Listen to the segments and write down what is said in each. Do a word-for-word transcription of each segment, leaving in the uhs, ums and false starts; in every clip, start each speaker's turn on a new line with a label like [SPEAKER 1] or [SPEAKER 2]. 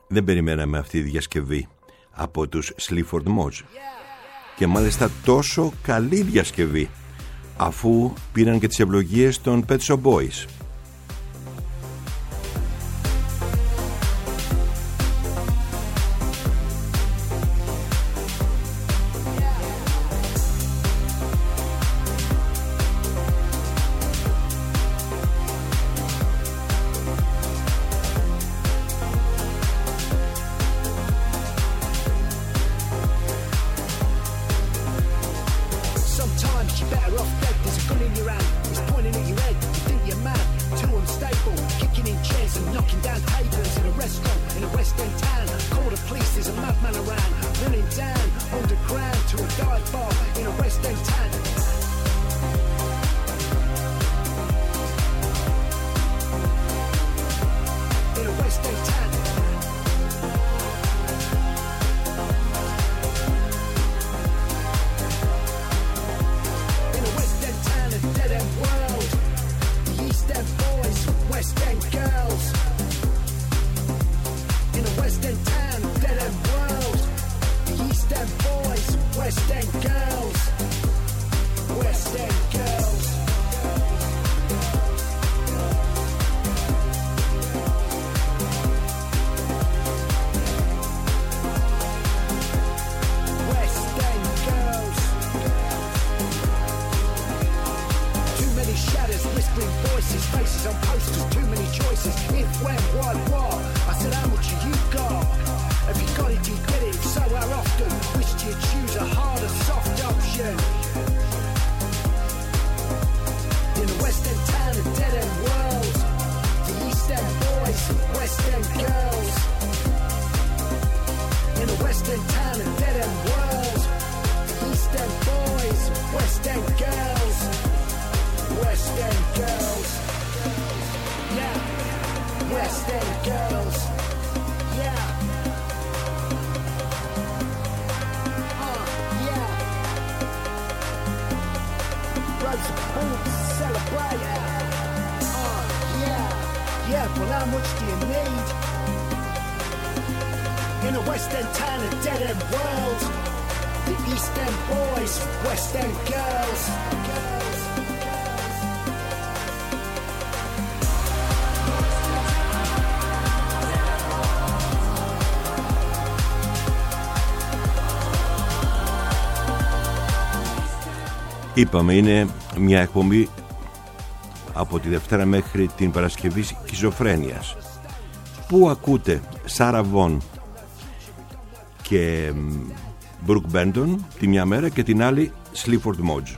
[SPEAKER 1] Δεν περιμέναμε αυτή τη διασκευή από τους Sleaford Mods. Και μάλιστα τόσο καλή διασκευή, αφού πήραν και τις ευλογίες των Pet Shop Boys. Είπαμε, είναι μια εκπομπή από τη Δευτέρα μέχρι την Παρασκευή Σκιζοφρένειας, που ακούτε Σάρα Βον και Μπρουκ Μπέντον τη μια μέρα και την άλλη Sleaford Mods.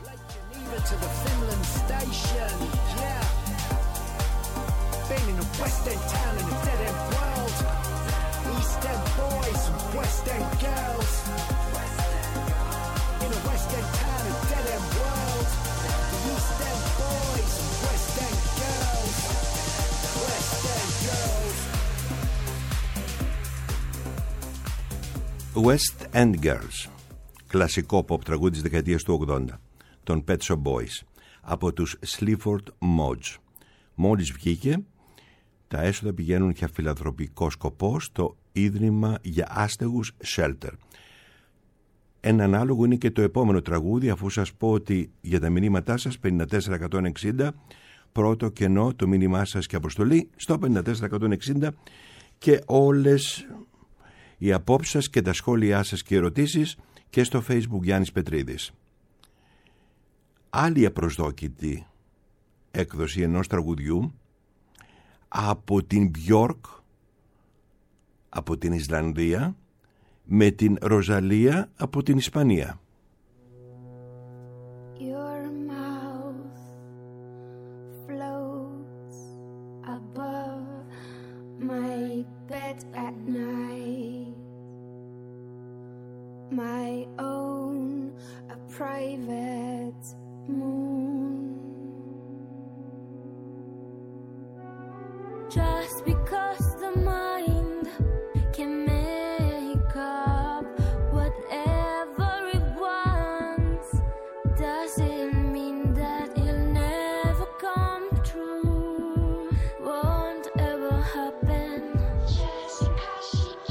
[SPEAKER 1] West End Girls, κλασικό pop τραγούδι της δεκαετίας του ογδόντα, των Pet Shop Boys, από τους Sleaford Mods. Μόλις βγήκε, τα έσοδα πηγαίνουν για φιλανθρωπικό σκοπό στο Ίδρυμα για Άστεγους Shelter. Ένα ανάλογο είναι και το επόμενο τραγούδι, αφού σας πω ότι για τα μηνύματά σας πενήντα τέσσερα εκατόν εξήντα, πρώτο κενό το μήνυμά σας και αποστολή στο πενήντα τέσσερα εκατόν εξήντα, και όλες οι απόψεις σας και τα σχόλιά σας και ερωτήσεις και στο Facebook Γιάννης Πετρίδης. Άλλη απροσδόκητη έκδοση ενός τραγουδιού από την Björk, από την Ισλανδία, με την Ροζαλία από την Ισπανία.
[SPEAKER 2] My own, a private moon. Just because the mind can make up whatever it wants, doesn't mean that it'll never come true. Won't ever happen. Just because she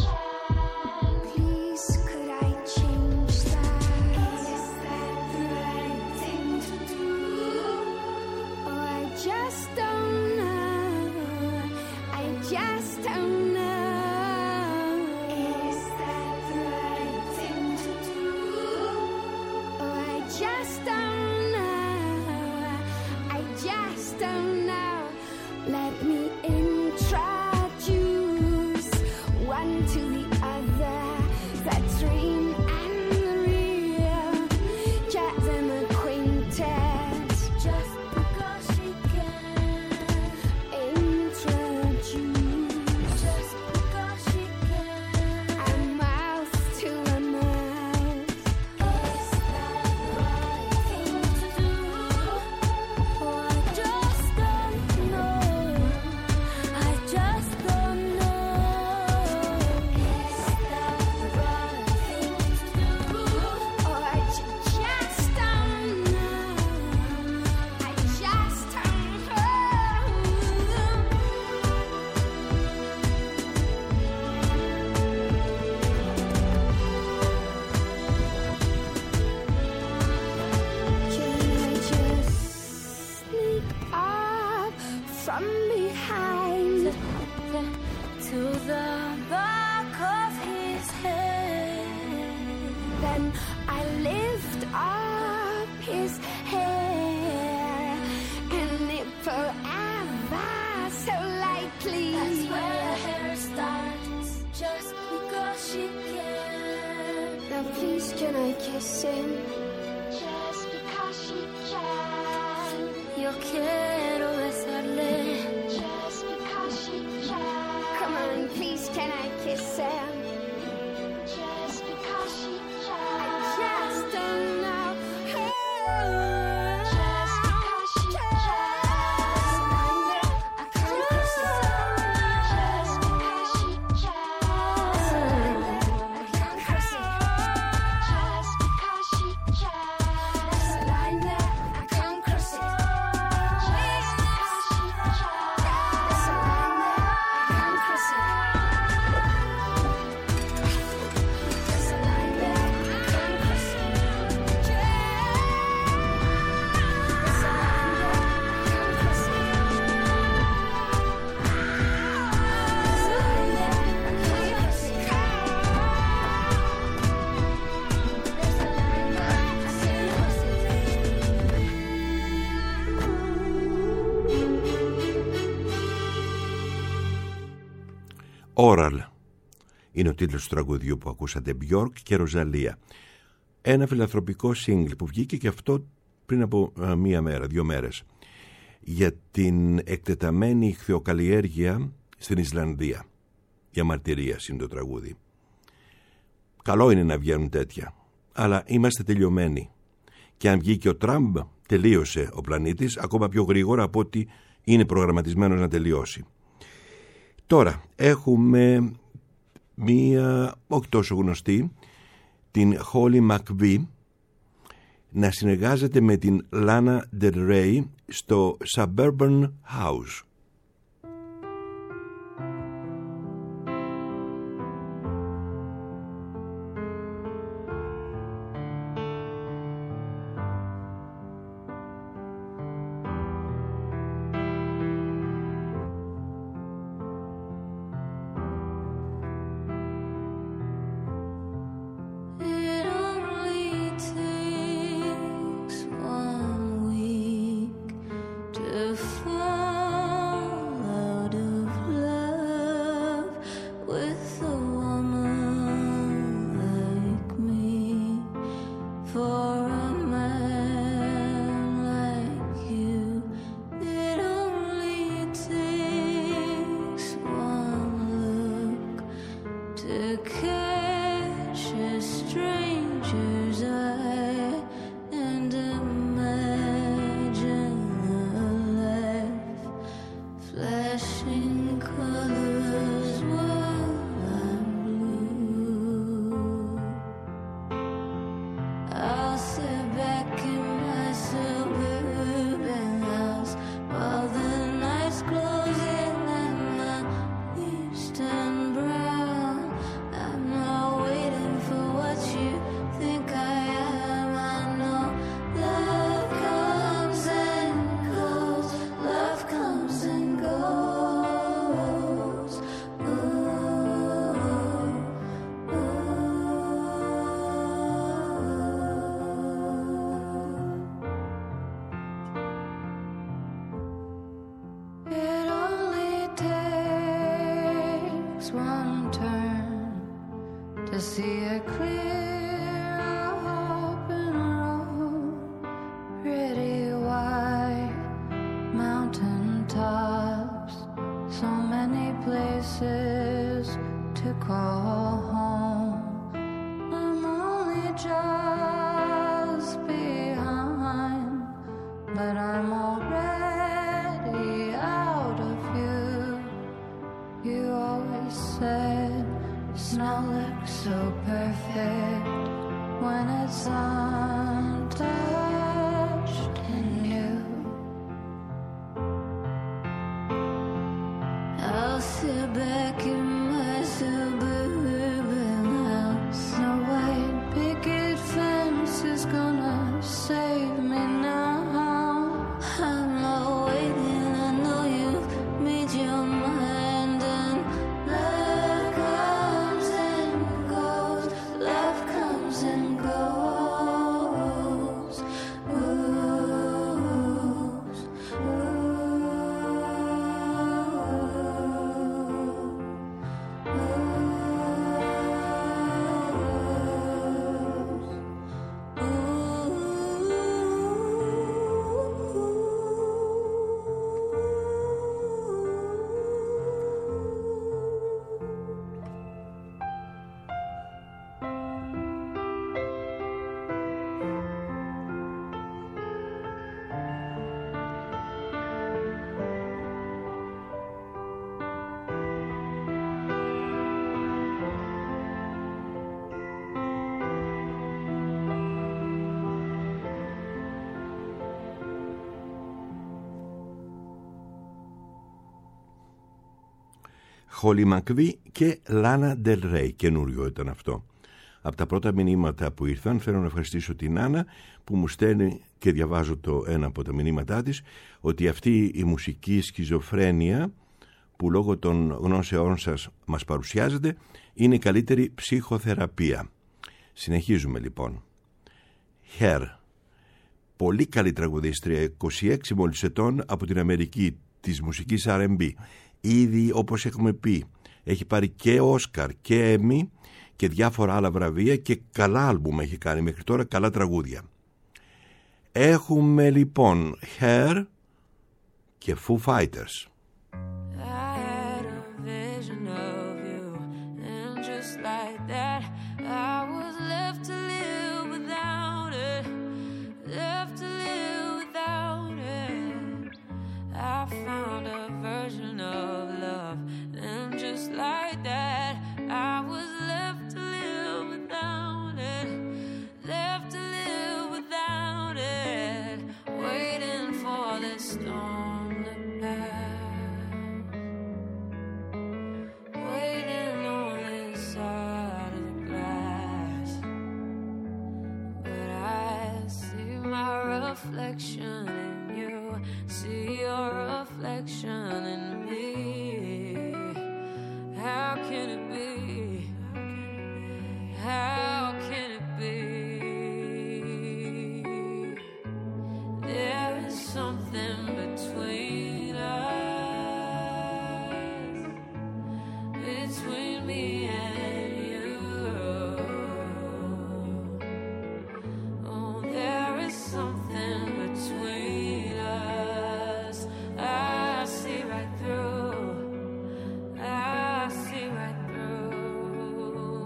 [SPEAKER 2] his hair, and it forever so lightly. That's where the hair starts, just because she can. Now please can I kiss him? Just because she can. Yo quiero besarle. Just because she can. Come on, please can I kiss him? Just because she can. I just don't know how. Just because she can. I can't kiss her. Just because she can. I can't kiss her. Just because she can. There's a line there, I can't cross it. Just because she can. There's a line there, I can't cross it. There's a line there, I can't cross it. There's a line there, I can't cross it. There's a line there, I can't cross it. There's a line there, I can't cross it.
[SPEAKER 1] Oral είναι ο τίτλος του τραγουδιού που ακούσατε. Björk και Ροζαλία. Ένα φιλανθρωπικό single που βγήκε και αυτό πριν από α, μία μέρα, δύο μέρες, για την εκτεταμένη ιχθυοκαλλιέργεια στην Ισλανδία. Για μαρτυρίας είναι το τραγούδι. Καλό είναι να βγαίνουν τέτοια, αλλά είμαστε τελειωμένοι. Και αν βγήκε ο Τραμπ, τελείωσε ο πλανήτης ακόμα πιο γρήγορα από ότι είναι προγραμματισμένος να τελειώσει. Τώρα έχουμε μία όχι τόσο γνωστή, την Holly McVie, να συνεργάζεται με την Lana Del Rey στο Suburban House.
[SPEAKER 2] It only takes one week to fall out of love with a woman like me. For a man like you, it only takes one look to catch a stranger's eye and imagine a life flashing colors while I'm blue. I'll sit back in my suburban house while the night's closing and the leaves turn brown. I'm not waiting for what you think I am. I know love comes and goes. Love comes and goes. Ooh, ooh. It only takes one turn to see a clear open road, pretty white mountain tops, so many places to call home. I'm only just behind, but I'm already out of view. You always said snow looks so perfect when it's untouched in you. I'll sit back in my suburban house. No white picket fence is gonna save me now. I'm not waiting, I know you've made your mind, and love comes and goes. Love comes and goes.
[SPEAKER 1] Holly McVie και Lana Del Rey, καινούριο ήταν αυτό. Από τα πρώτα μηνύματα που ήρθαν θέλω να ευχαριστήσω την Άννα που μου στέλνει και διαβάζω το ένα από τα μηνύματά της, ότι αυτή η μουσική σχιζοφρένεια που λόγω των γνώσεών σας μας παρουσιάζεται είναι η καλύτερη ψυχοθεραπεία. Συνεχίζουμε λοιπόν. Hair, πολύ καλή τραγουδίστρια, είκοσι έξι μόλις ετών, από την Αμερική, της μουσικής αρ εντ μπι. Ήδη, όπως έχουμε πει, έχει πάρει και Όσκαρ και Έμι και διάφορα άλλα βραβεία και καλά άλμπουμ έχει κάνει μέχρι τώρα, καλά τραγούδια. Έχουμε λοιπόν Hair και Foo Fighters.
[SPEAKER 2] Reflection in you, see your reflection in me. How can it be? How can it be? There is something between us, between me and you. Oh, there is something between us. I see right through. I see right through.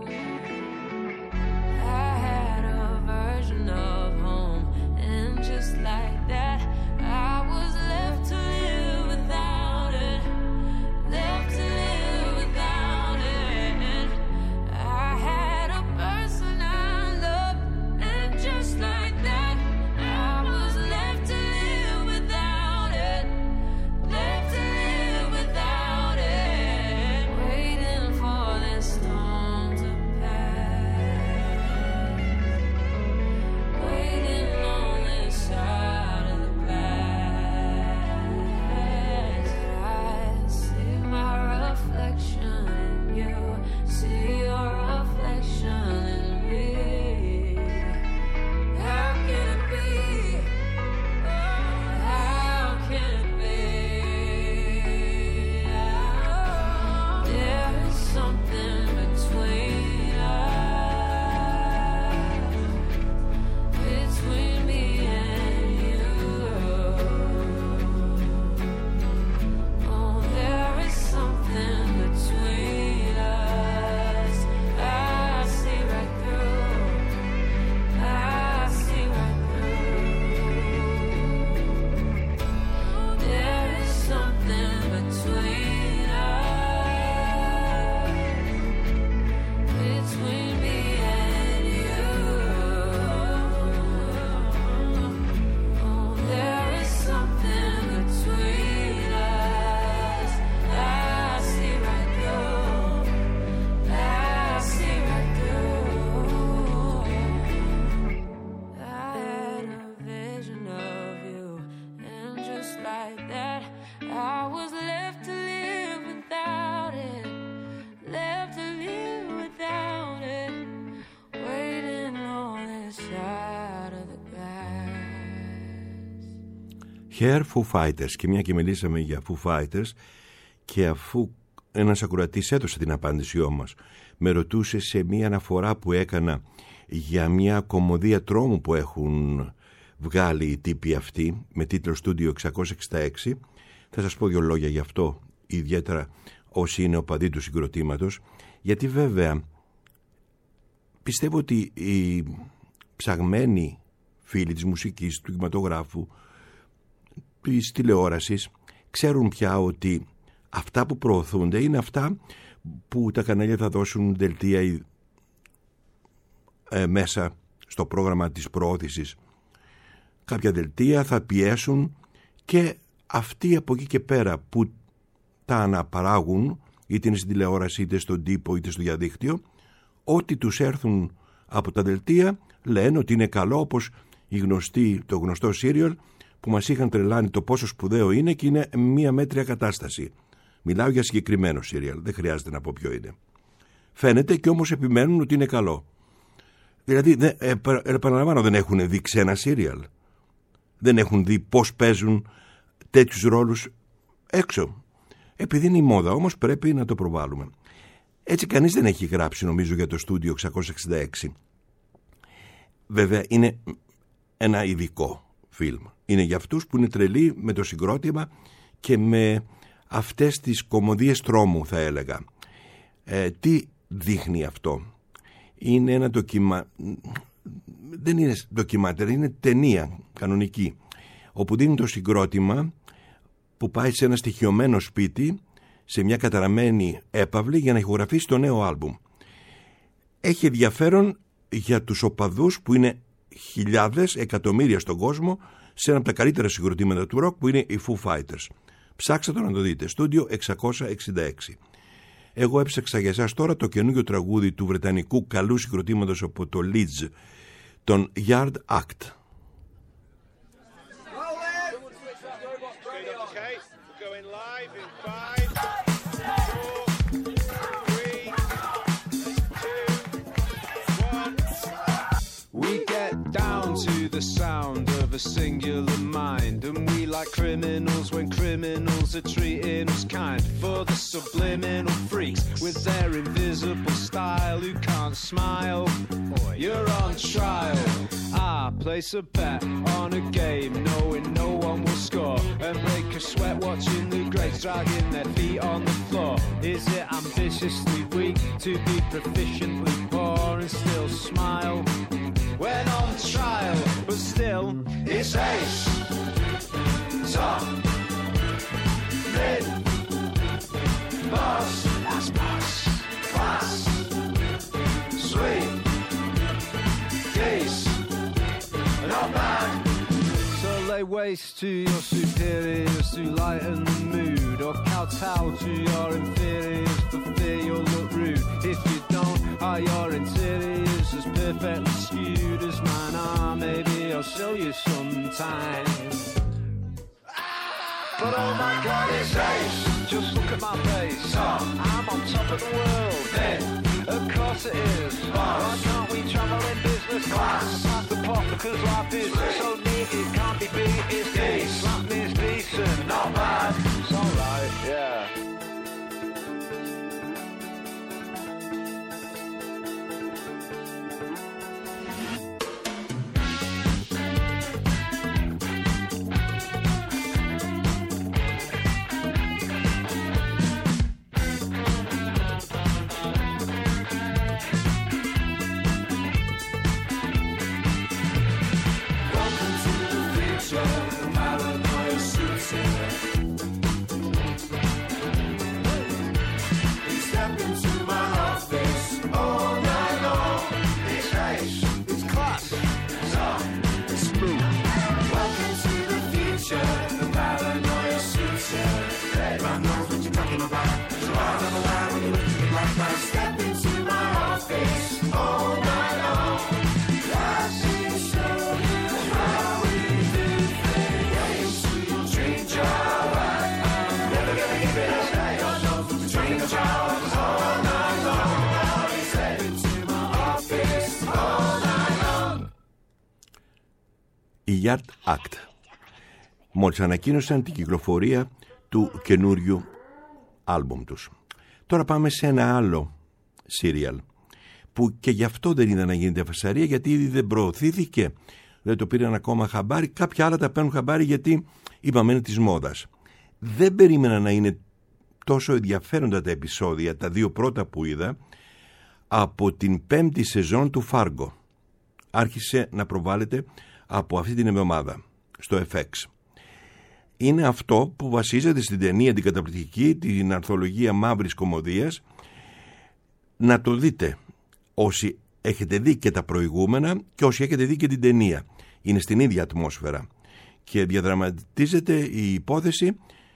[SPEAKER 2] I had a version of home, and just like that, I was left to live without it. Left to live without it. I had a person I loved, and just like that, I was left to live without it. Left to live without it. Waiting for this storm to pass. Waiting on this side of the glass. I see my reflection in you. See your reflection in me. How can it be? Oh, how can it be? Oh, there is something between us, between me and you. Oh, there is something between us. I see right through. I see right through. There is something between us, between me and you. Oh, there is something between us. I see right through. I see right through. I had a vision of you, and just like that, I was left to live without it. Left to live without it. Waiting on this side of the glass.
[SPEAKER 1] Hair, Foo Fighters. Και μια και μιλήσαμε για Foo Fighters, και αφού ένας ακροατής έδωσε την απάντησή μας, με ρωτούσε σε μια αναφορά που έκανα για μια κομμωδία τρόμου που έχουν βγάλει οι τύποι αυτοί με τίτλο Studio εξακόσια εξήντα έξι. Θα σας πω δύο λόγια γι' αυτό, ιδιαίτερα όσοι είναι οπαδοί του συγκροτήματος, γιατί βέβαια πιστεύω ότι οι ψαγμένοι φίλοι της μουσικής, του κινηματογράφου, της τηλεόρασης ξέρουν πια ότι αυτά που προωθούνται είναι αυτά που τα κανάλια θα δώσουν δελτία ε, μέσα στο πρόγραμμα της προώθησης. Κάποια δελτία θα πιέσουν και αυτοί από εκεί και πέρα που τα αναπαράγουν είτε είναι στην τηλεόραση, είτε στον τύπο, είτε στο διαδίκτυο, ό,τι τους έρθουν από τα δελτία λένε ότι είναι καλό, όπως η γνωστή, το γνωστό σύριαλ που μας είχαν τρελάνει το πόσο σπουδαίο είναι και είναι μία μέτρια κατάσταση. Μιλάω για συγκεκριμένο σύριαλ, δεν χρειάζεται να πω ποιο είναι. Φαίνεται και όμως επιμένουν ότι είναι καλό. Δηλαδή, δεν, ε, επαναλαμβάνω, δεν έχουν δει ξένα σύριαλ. Δεν έχουν δει πώς παίζουν τέτοιους ρόλους έξω. Επειδή είναι η μόδα όμως πρέπει να το προβάλλουμε. Έτσι κανείς δεν έχει γράψει νομίζω για το στούντιο εξακόσια εξήντα έξι. Βέβαια είναι ένα ειδικό φιλμ. Είναι για αυτούς που είναι τρελοί με το συγκρότημα και με αυτές τις κωμωδίες τρόμου, θα έλεγα. Ε, τι δείχνει αυτό? Είναι ένα ντοκιμα... δεν είναι ντοκιματέρ, είναι ταινία κανονική, όπου δίνει το συγκρότημα που πάει σε ένα στοιχειωμένο σπίτι, σε μια καταραμένη έπαυλη, για να ηχογραφήσει το νέο άλμπουμ. Έχει ενδιαφέρον για τους οπαδούς που είναι χιλιάδες, εκατομμύρια στον κόσμο, σε ένα από τα καλύτερα συγκροτήματα του ροκ που είναι οι Foo Fighters. Ψάξτε το να το δείτε. Στούντιο εξακόσια εξήντα έξι. Εγώ έψαξα για εσάς τώρα το καινούργιο τραγούδι του βρετανικού καλού συγκροτήματος από το Leeds, τον Yard Act.
[SPEAKER 3] To the sound of a singular mind, and we like criminals when criminals are treating us kind. For the subliminal freaks with their invisible style who can't smile, you're on trial. I place a bet on a game knowing no one will score, and break a sweat watching the greats dragging their feet on the floor. Is it ambitiously weak to be proficiently poor and still smile when on trial? But still, it's ace, top, mid, boss, that's boss, class, sweet, case, not bad. So lay waste to your superiors to lighten the mood, or kowtow to your inferiors for fear you'll look rude. If you don't, are your interiors as perfectly skewed as mine are? Maybe I'll show you sometime. But oh my God, it's ace. Just look at my face. I'm on top of the world. Then, of course it is. Why can't we travel in business class? Pass the pot because life is so neat it can't be beat. It's decent. Slap me is decent, not bad. It's alright, yeah.
[SPEAKER 1] Η Yard Act μόλις ανακοίνωσαν την κυκλοφορία του καινούριου άλμπουμ τους. Τώρα πάμε σε ένα άλλο σύριαλ που και γι' αυτό δεν είδα να γίνεται φασαρία, γιατί ήδη δεν προωθήθηκε, δεν το πήραν ακόμα χαμπάρι. Κάποια άλλα τα παίρνουν χαμπάρι γιατί είπαμε είναι της μόδας. Δεν περίμενα να είναι τόσο ενδιαφέροντα τα επεισόδια, τα δύο πρώτα που είδα, από την πέμπτη σεζόν του Fargo. Άρχισε να προβάλλεται από αυτή την εβδομάδα στο εφ εξ. Είναι αυτό που βασίζεται στην ταινία την καταπληκτική, την ανθολογία μαύρης κωμωδίας. Να το δείτε όσοι έχετε δει και τα προηγούμενα και όσοι έχετε δει και την ταινία. Είναι στην ίδια ατμόσφαιρα και διαδραματίζεται η υπόθεση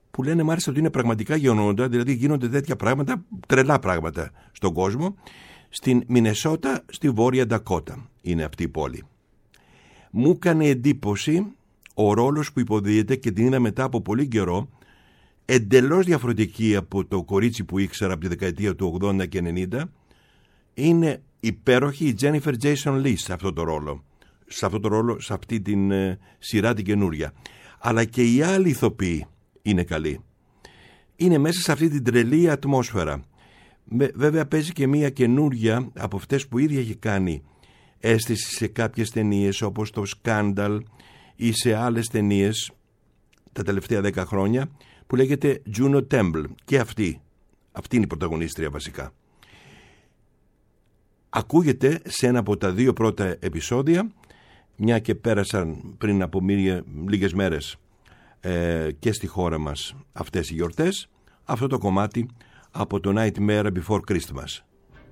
[SPEAKER 1] που λένε μάλιστα ότι είναι πραγματικά γεγονότα, δηλαδή γίνονται τέτοια πράγματα, τρελά πράγματα στον κόσμο. Στην Μινεσότα, στη Βόρεια Ντακότα είναι αυτή η πόλη. Μου έκανε εντύπωση ο ρόλος που υποδίεται και την είδα μετά από πολύ καιρό, εντελώς διαφορετική από το κορίτσι που ήξερα από τη δεκαετία του ογδόντα και ενενήντα. Είναι υπέροχη η Τζένιφερ Τζέισον Λι σε αυτό το ρόλο, σε αυτό το ρόλο, σε αυτή την ε, σειρά την καινούρια. Αλλά και οι άλλοι ηθοποιοί είναι καλοί. Είναι μέσα σε αυτή την τρελή ατμόσφαιρα. Με, βέβαια παίζει και μία καινούρια από αυτές που ίδια έχει κάνει αίσθηση σε κάποιες ταινίες όπως το Scandal ή σε άλλες ταινίες τα τελευταία δέκα χρόνια, που λέγεται Juno Temple. Και αυτή, αυτή είναι η πρωταγωνίστρια βασικά. Ακούγεται σε ένα από τα δύο πρώτα επεισόδια, μια και πέρασαν πριν από μία, λίγες μέρες ε, και στη χώρα μας αυτές οι γιορτές, αυτό το κομμάτι από το Nightmare Before Christmas.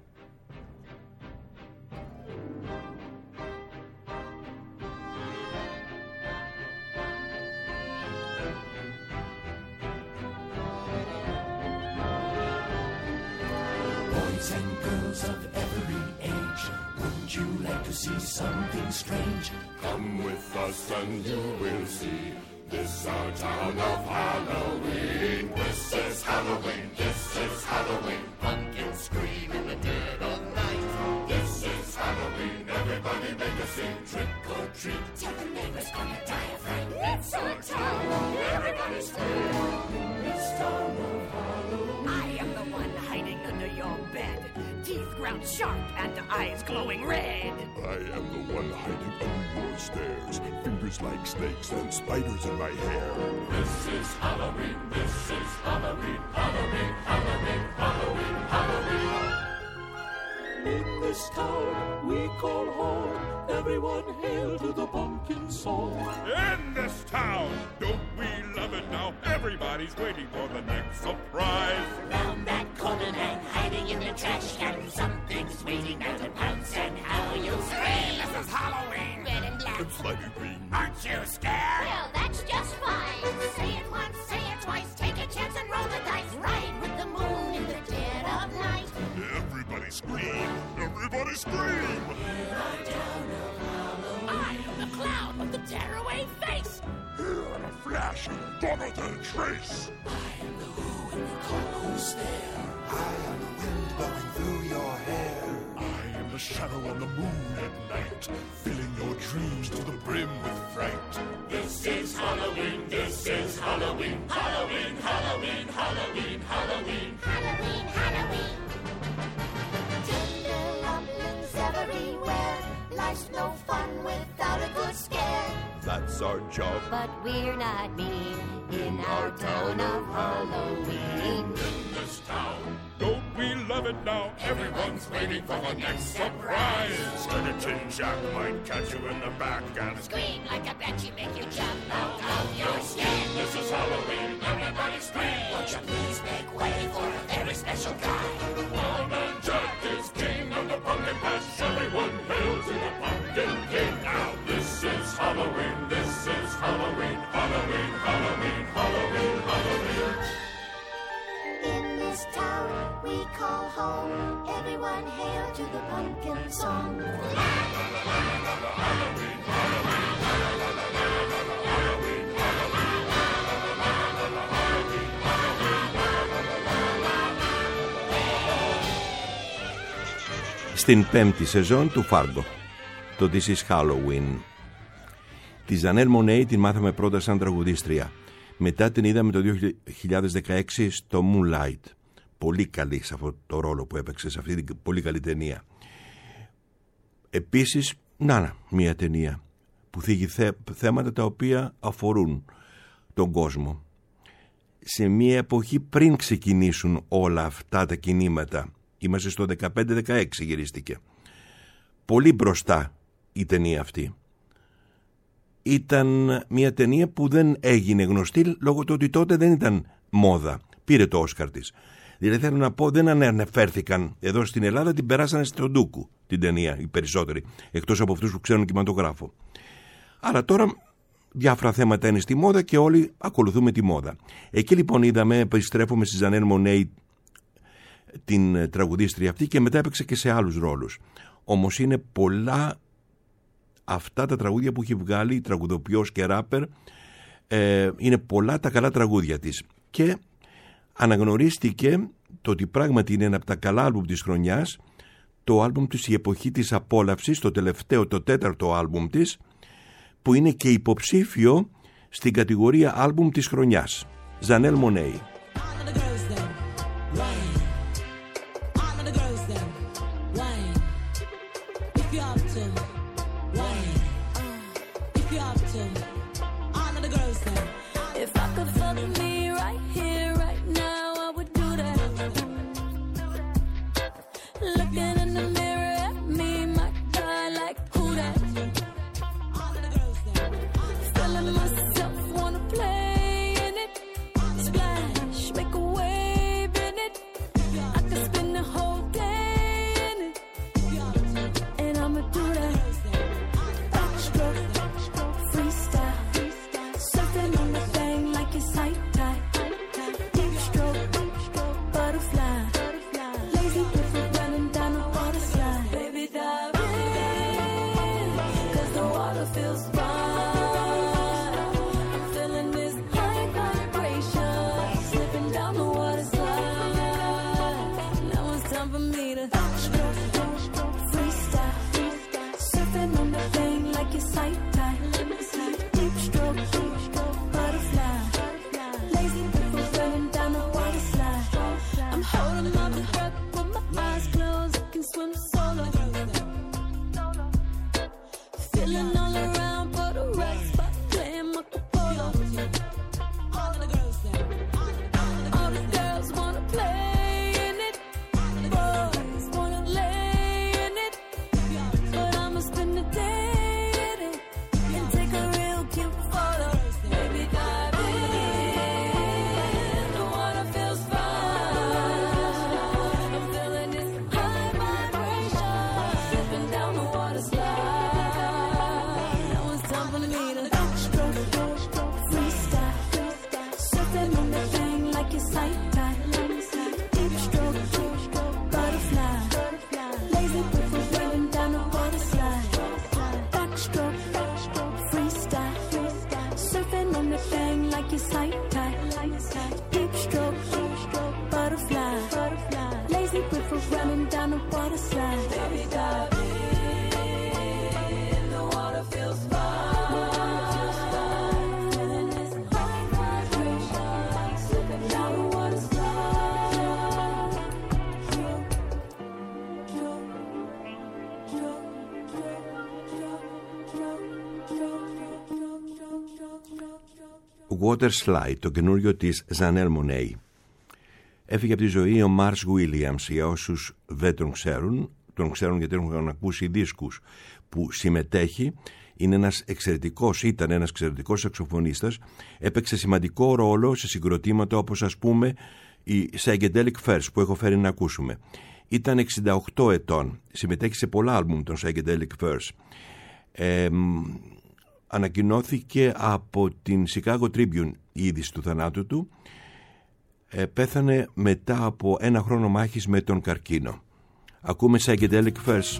[SPEAKER 4] Boys and girls of every age, wouldn't you like to see something strange? Come with us and you will see. This our town of Halloween. This is Halloween. This is Halloween. Pumpkins scream in the dead of night. This is Halloween. Everybody make a scene. Trick or treat. Tell the neighbors gonna die of fright. It's our town. Everybody's free. This town of Halloween.
[SPEAKER 5] I am the one hiding under your bed. Teeth ground sharp and eyes glowing red.
[SPEAKER 4] I am the one hiding under your stairs. Fingers like snakes and spiders in my hair. This is Halloween. This is Halloween. Halloween. Halloween. Halloween. Halloween. In this town we call home. Everyone hail to the pumpkin song.
[SPEAKER 6] In this town, don't we love it now? Everybody's waiting for the next surprise.
[SPEAKER 7] Round that corner and hiding in the trash can, something's waiting now to pounce, and how you'll scream.
[SPEAKER 6] This is Halloween.
[SPEAKER 7] Red and black.
[SPEAKER 4] It's slimy green.
[SPEAKER 6] Aren't you scared?
[SPEAKER 2] Well, that's just fine. Say it once, say it twice. Take a chance and roll the dice. Ride with the moon in the dead of night.
[SPEAKER 4] Everybody scream. Everybody scream.
[SPEAKER 7] In our town of Halloween. I am the clown with the tearaway face.
[SPEAKER 4] Here in a flash, Jonathan Trace.
[SPEAKER 7] I am the who and the call who's there.
[SPEAKER 4] I am the wind blowing through your hair. I am the shadow on the moon at night, filling your dreams to the brim with fright.
[SPEAKER 7] This is Halloween. This is Halloween. Halloween. Halloween. Halloween. Halloween.
[SPEAKER 2] Halloween, Halloween. Tender lumblings everywhere. Life's no fun without a good scare.
[SPEAKER 4] That's our job.
[SPEAKER 2] But we're not mean in our town of Halloween.
[SPEAKER 4] In this town,
[SPEAKER 6] Don't we love it now? Everyone's waiting for the next surprise.
[SPEAKER 4] Skeleton Jack might catch you in the back and
[SPEAKER 7] Scream like a banshee, make you jump out of your skin.
[SPEAKER 4] this is Halloween.
[SPEAKER 7] Everybody scream. Won't you please make way for a very special guy?
[SPEAKER 4] One man Jack is king of the pumpkin patch. Everyone hail to the pumpkin king. Now this is Halloween. This is Halloween. Halloween. Halloween. Halloween. Halloween.
[SPEAKER 2] In this town we call home. Everyone hail to the pumpkin song.
[SPEAKER 1] Στην πέμπτη σεζόν του Fargo, το This is Halloween. Τη Ζανέλ Μονέι την μάθαμε πρώτα σαν τραγουδίστρια. Μετά την είδαμε το δύο χιλιάδες δεκαέξι στο Moonlight. Πολύ καλή σε αυτό το ρόλο που έπαιξε, σε αυτή την πολύ καλή ταινία. Επίσης, να, να μια ταινία που θίγει θέ, θέματα τα οποία αφορούν τον κόσμο. Σε μια εποχή πριν ξεκινήσουν όλα αυτά τα κινήματα. Είμαστε στο δεκαπέντε δεκαέξι γυρίστηκε. Πολύ μπροστά η ταινία αυτή. Ήταν μια ταινία που δεν έγινε γνωστή λόγω του ότι τότε δεν ήταν μόδα. Πήρε το Όσκαρ της. Δηλαδή θέλω να πω, δεν αναφέρθηκαν εδώ στην Ελλάδα, την περάσανε στον ντούκου την ταινία οι περισσότεροι, εκτός από αυτούς που ξέρουν κινηματογράφο. Αλλά τώρα διάφορα θέματα είναι στη μόδα και όλοι ακολουθούμε τη μόδα. Εκεί λοιπόν είδαμε, επιστρέφουμε στη Ζανέλ Μονέι, την τραγουδίστρια αυτή, και μετά έπαιξε και σε άλλους ρόλους. Όμως είναι πολλά αυτά τα τραγούδια που έχει βγάλει, τραγουδοποιός και ράπερ, ε, είναι πολλά τα καλά τραγούδια της. Και αναγνωρίστηκε το ότι πράγματι είναι ένα από τα καλά άλμπουμ της χρονιάς, το άλμπουμ της «Η εποχή της απόλαυσης», το τελευταίο, το τέταρτο άλμπουμ της, που είναι και υποψήφιο στην κατηγορία άλμπουμ της χρονιάς. Ζανέλ Μονέι. Water Slide, το καινούριο της Ζανέλ Μονέι. Έφυγε από τη ζωή ο Μάρς Γουίλιαμς. Για όσους δεν τον ξέρουν, τον ξέρουν γιατί έχουν ακούσει δίσκους που συμμετέχει. Είναι ένας εξαιρετικός, ήταν ένας εξαιρετικός σαξοφωνίστας. Έπαιξε σημαντικό ρόλο σε συγκροτήματα όπως, ας πούμε, η Psychedelic Furs που έχω φέρει να ακούσουμε. Ήταν εξήντα οκτώ ετών. Συμμετέχει σε πολλά άλμπουμ των Psychedelic Furs. Ε, ανακοινώθηκε από την Chicago Tribune η είδηση του θανάτου του. Ε, πέθανε μετά από ένα χρόνο μάχης με τον καρκίνο. Ακούμε Psychedelic Furs.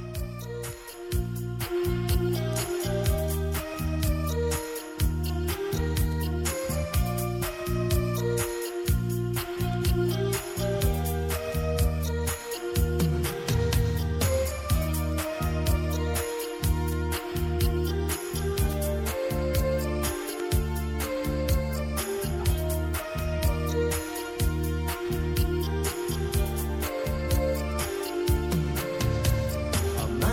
[SPEAKER 8] A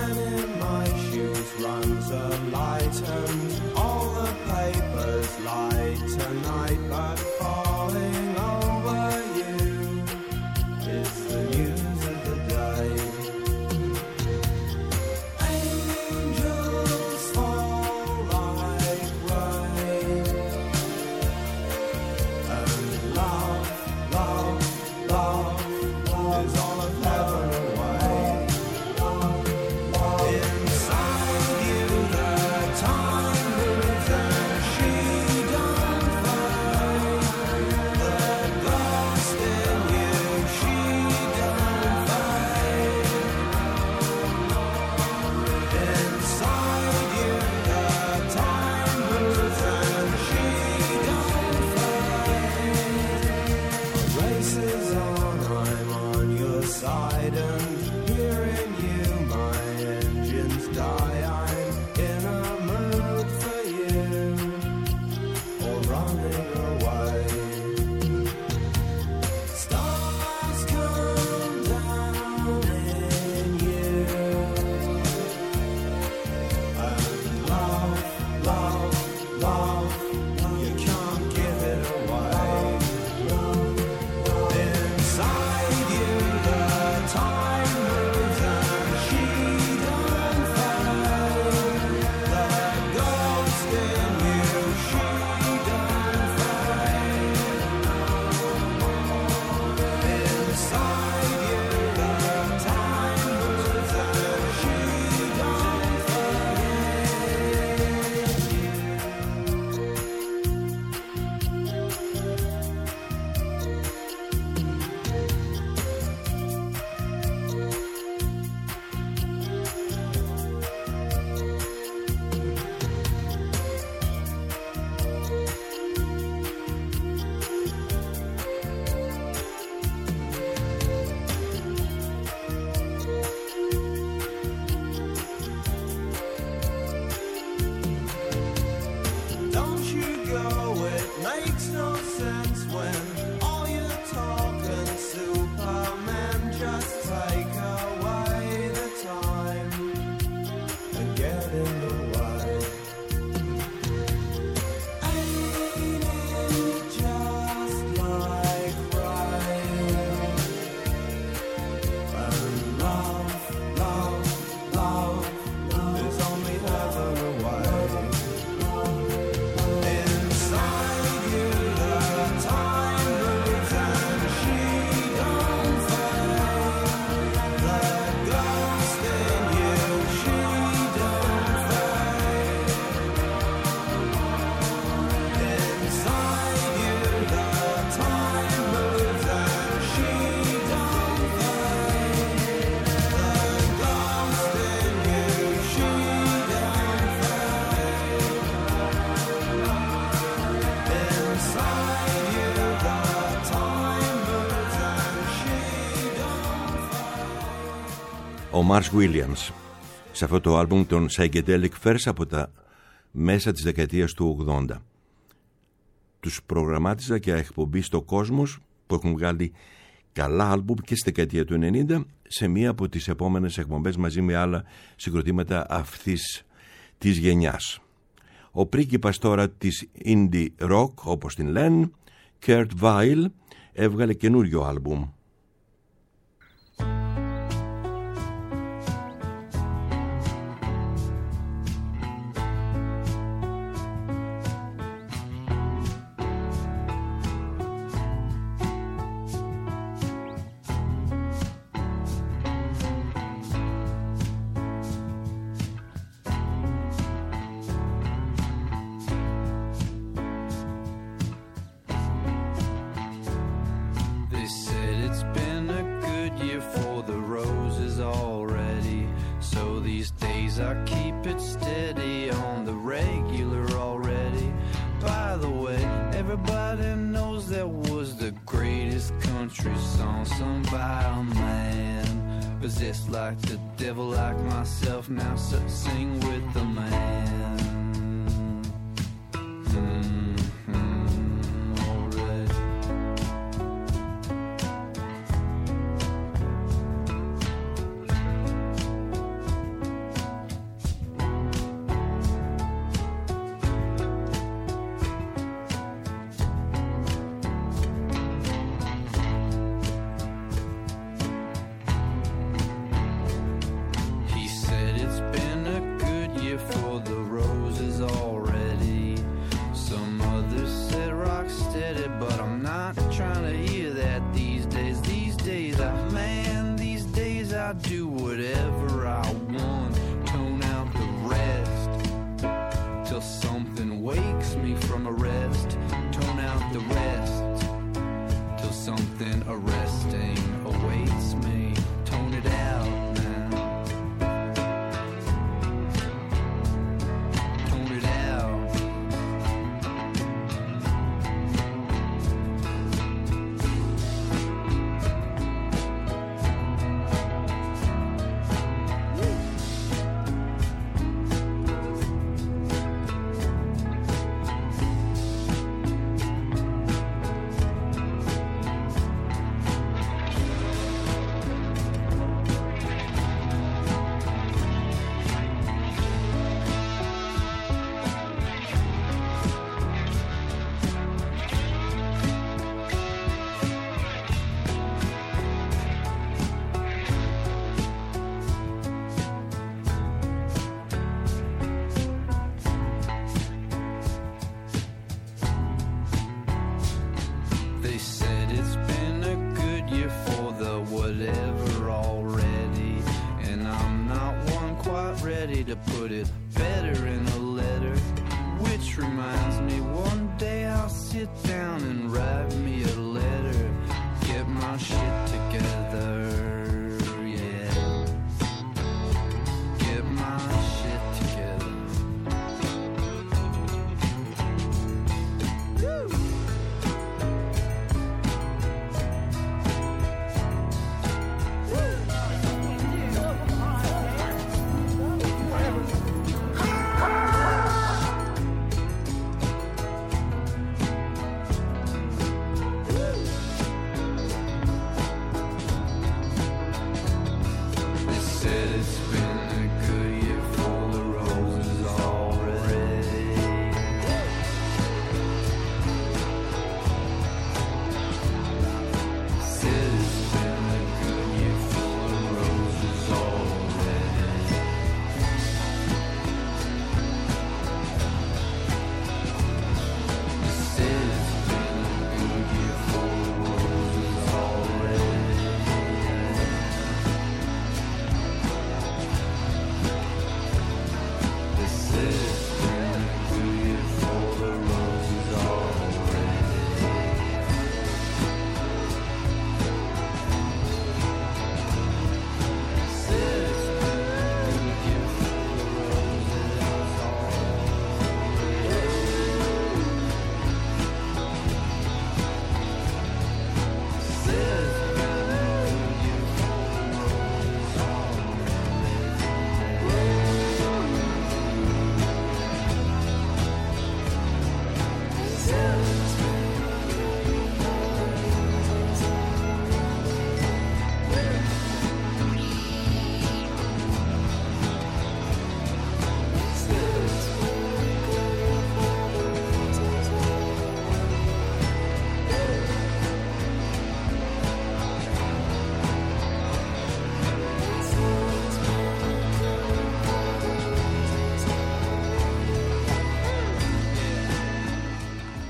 [SPEAKER 1] ο Mars Williams σε αυτό το άλμπουμ των Psychedelic Furs από τα μέσα της δεκαετίας του ογδόντα. Τους προγραμμάτιζα και εκπομπή στο Κόσμος που έχουν βγάλει καλά άλμπουμ και στη δεκαετία του ενενήντα σε μία από τις επόμενες εκπομπές μαζί με άλλα συγκροτήματα αυτής της γενιάς. Ο πρίγκιπας τώρα της indie rock όπως την λένε, Kurt Weill, έβγαλε καινούριο άλμπουμ.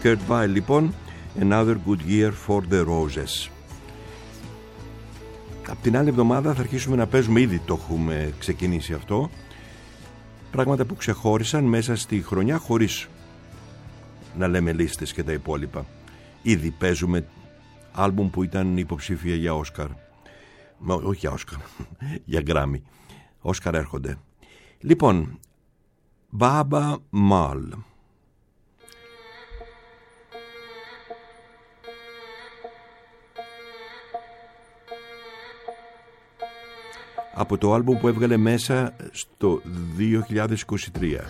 [SPEAKER 1] Kurt Weill λοιπόν, Another Good Year for the Roses. Απ' την άλλη εβδομάδα θα αρχίσουμε να παίζουμε, ήδη το έχουμε ξεκινήσει αυτό, πράγματα που ξεχώρισαν μέσα στη χρονιά χωρίς να λέμε λίστες και τα υπόλοιπα. Ήδη παίζουμε άλμπουμ που ήταν υποψήφια για Όσκαρ. Όχι για Όσκαρ, για Γκράμι. Όσκαρ έρχονται. Λοιπόν, Baba Mal. Από το άλμπουμ που έβγαλε μέσα στο δύο χιλιάδες είκοσι τρία.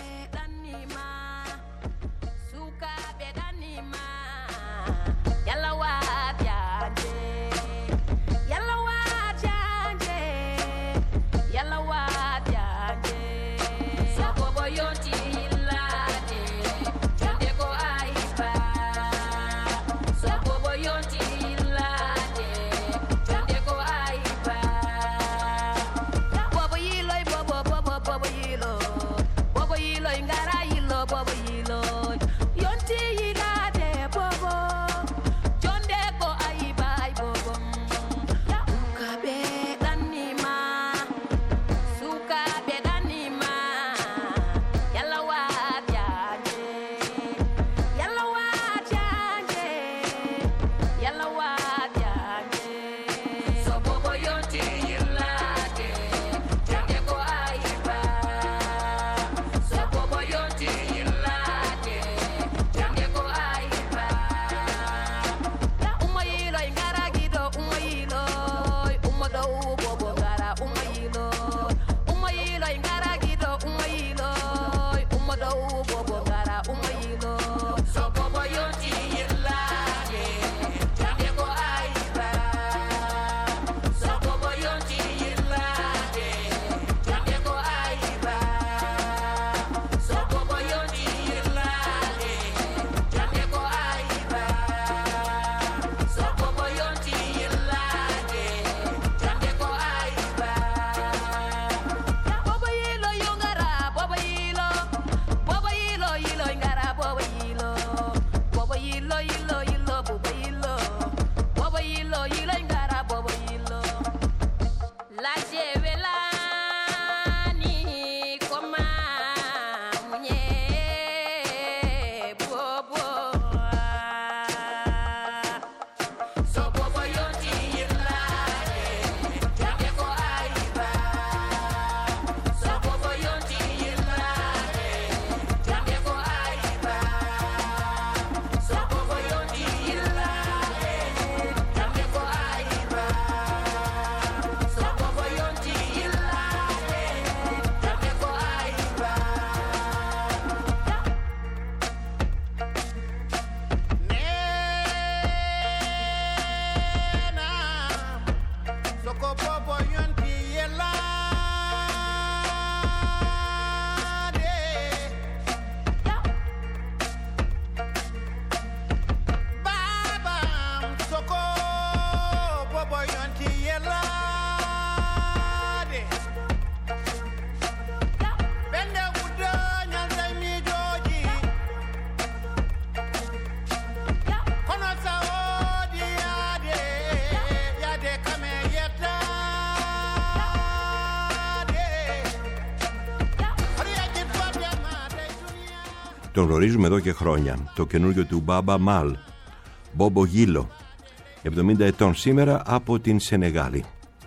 [SPEAKER 1] Τον γνωρίζουμε εδώ και χρόνια. Το καινούριο του Baba Mal, Bobo Gilo, εβδομήντα ετών σήμερα, από την Σενεγάλη.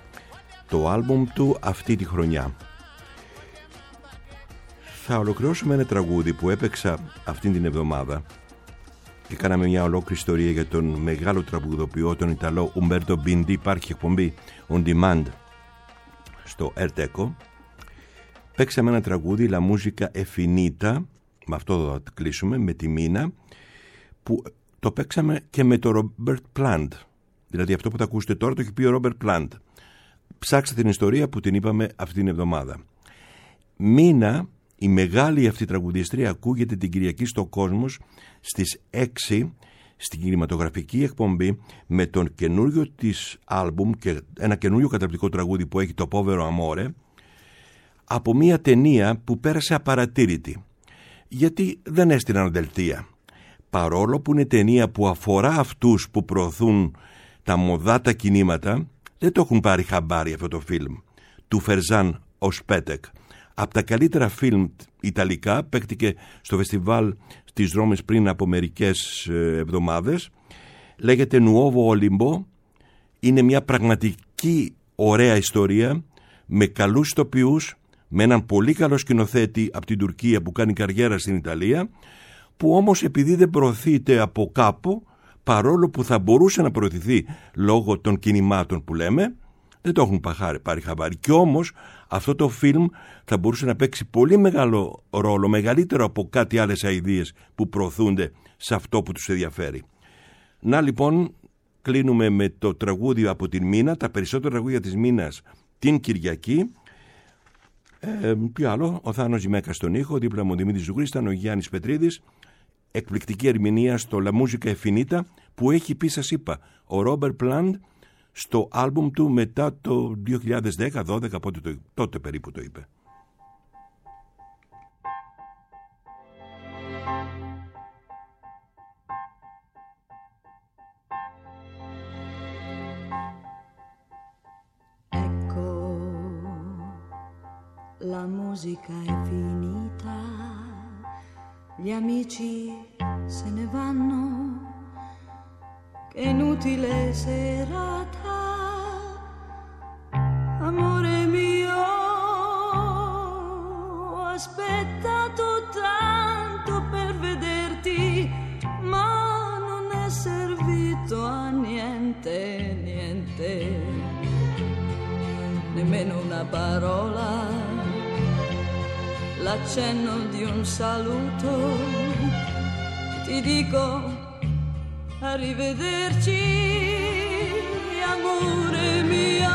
[SPEAKER 1] Το άλμπουμ του αυτή τη χρονιά. Θα ολοκληρώσουμε ένα τραγούδι που έπαιξα αυτήν την εβδομάδα και κάναμε μια ολόκληρη ιστορία για τον μεγάλο τραγουδοποιό, τον Ιταλό Umberto Bindi. Υπάρχει εκπομπή On Demand στο Erteco. Παίξαμε ένα τραγούδι, La Musica è finita, με αυτό θα κλείσουμε, με τη Μίνα, που το παίξαμε και με το Robert Plant. Δηλαδή αυτό που θα ακούσετε τώρα το έχει πει ο Robert Plant. Ψάξτε την ιστορία που την είπαμε αυτή την εβδομάδα. Μίνα, η μεγάλη αυτή τραγουδίστρια, ακούγεται την Κυριακή στο Κόσμος στις έξι στην κινηματογραφική εκπομπή με τον καινούριο της άλμπουμ και ένα καινούριο καταπληκτικό τραγούδι που έχει, το Povero Amore, από μια ταινία που πέρασε απαρατήρητη. Γιατί δεν έστειλαν δελτία. παρόλο που είναι ταινία που αφορά αυτούς που προωθούν τα μοδάτα κινήματα, δεν το έχουν πάρει χαμπάρι αυτό το φιλμ του Φερζάν Οσπέτεκ. Από τα καλύτερα φιλμ ιταλικά, παίκτηκε στο φεστιβάλ της Ρώμης πριν από μερικές εβδομάδες. Λέγεται Nuovo Olimpo. Είναι μια πραγματική ωραία ιστορία με καλούς ηθοποιούς, με έναν πολύ καλό σκηνοθέτη από την Τουρκία που κάνει καριέρα στην Ιταλία, που όμως επειδή δεν προωθείται από κάπου, παρόλο που θα μπορούσε να προωθηθεί λόγω των κινημάτων που λέμε, δεν το έχουν παχάρει, πάρει χαμπάρι. Και όμως αυτό το φιλμ θα μπορούσε να παίξει πολύ μεγάλο ρόλο, μεγαλύτερο από κάτι άλλες αηδίες που προωθούνται σε αυτό που τους ενδιαφέρει. Να λοιπόν, κλείνουμε με το τραγούδι από την Μίνα, τα περισσότερα τραγούδια της Μίνας την Κυριακή. Ε, ποιο άλλο, ο Θάνος Ζημέκας στον ήχο, δίπλα μου ο Δημήτρης Ζουγρίσταν, ο Γιάννης Πετρίδης. Εκπληκτική ερμηνεία στο La Musica Infinita που έχει πει, σας είπα, ο Ρόμπερτ Πλάντ στο άλμπουμ του μετά το δύο χιλιάδες δέκα δώδεκα, πότε το, τότε περίπου το είπε.
[SPEAKER 8] La musica è finita, gli amici se ne vanno, che inutile serata, amore mio, ho aspettato tanto per vederti, ma non è servito a niente, niente, nemmeno una parola, l'accenno di un saluto, ti dico arrivederci, amore mio,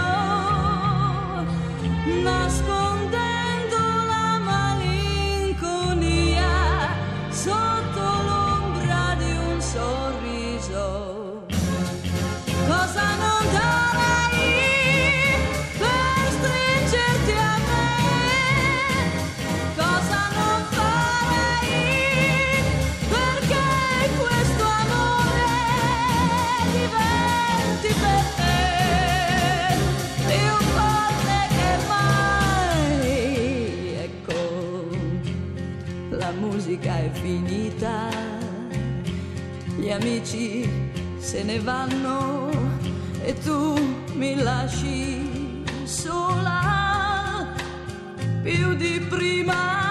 [SPEAKER 8] nascondendo la malinconia sotto l'ombra di un sorriso. Cosa non darai per stringerti a me? Cosa non farai perché questo amore diventi per te più forte che mai? Ecco, la musica è finita, gli amici se ne vanno e tu mi lasci sola più di prima.